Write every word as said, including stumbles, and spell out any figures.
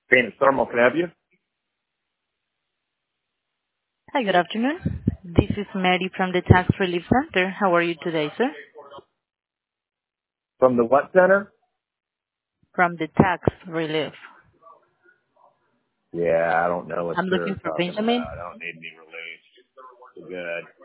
Phoenix Thermal, can I help you? Hi, good afternoon. This is Mary from the Tax Relief Center. How are you today, sir? From the what center? From the Tax Relief. Yeah, I don't know what I'm you're looking for talking Benjamin. about. I don't need any relief. We're good.